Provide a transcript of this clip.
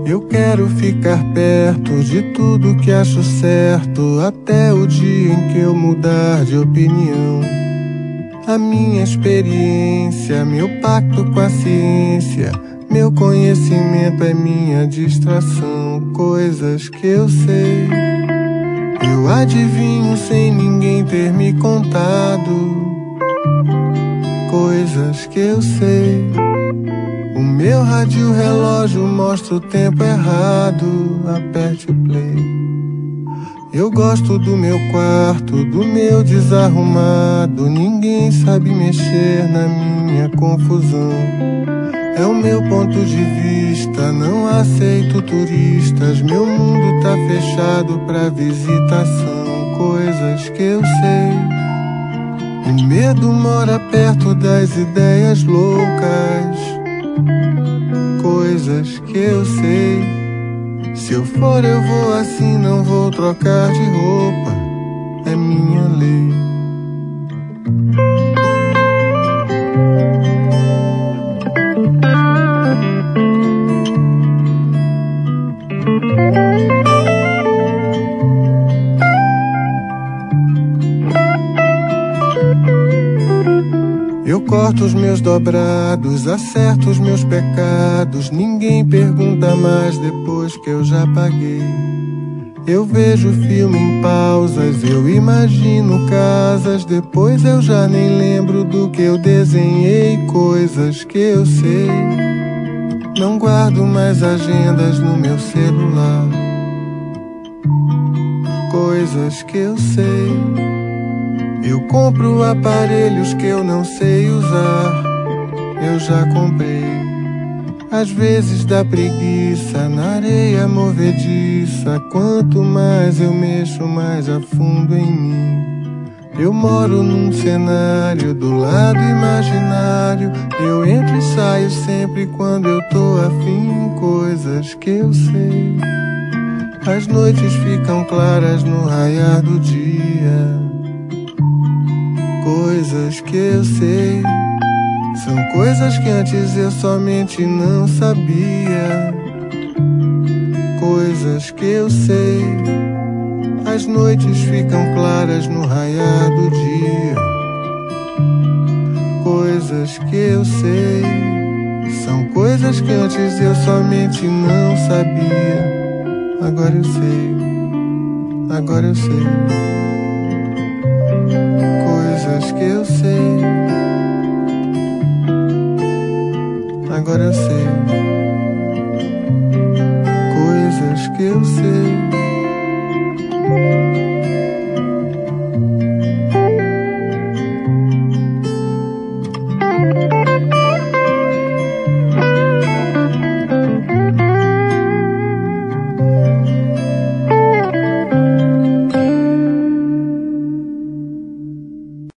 Eu quero ficar perto de tudo que acho certo, até o dia em que eu mudar de opinião. A minha experiência, meu pacto com a ciência, meu conhecimento é minha distração. Coisas que eu sei, eu adivinho sem ninguém ter me contado. Coisas que eu sei, o meu rádio relógio mostra o tempo errado. Aperte o play. Eu gosto do meu quarto, do meu desarrumado. Ninguém sabe mexer na minha confusão. É o meu ponto de vista, não aceito turistas. Meu mundo tá fechado pra visitação. Coisas que eu sei, o medo mora perto das ideias loucas. Coisas que eu sei, se eu for eu vou assim, não vou trocar de roupa. É minha lei. Eu corto os meus dobrados, acerto os meus pecados. Ninguém pergunta mais depois que eu já paguei. Eu vejo filme em pausas, eu imagino casas. Depois eu já nem lembro do que eu desenhei. Coisas que eu sei, não guardo mais agendas no meu celular. Coisas que eu sei, eu compro aparelhos que eu não sei usar. Eu já comprei. Às vezes dá preguiça na areia movediça. Quanto mais eu mexo, mais a fundo em mim. Eu moro num cenário do lado imaginário. Eu entro e saio sempre quando eu tô afim. Coisas que eu sei, as noites ficam claras no raiar do dia. Coisas que eu sei, são coisas que antes eu somente não sabia. Coisas que eu sei, as noites ficam claras no raiar do dia. Coisas que eu sei, são coisas que antes eu somente não sabia. Agora eu sei, agora eu sei.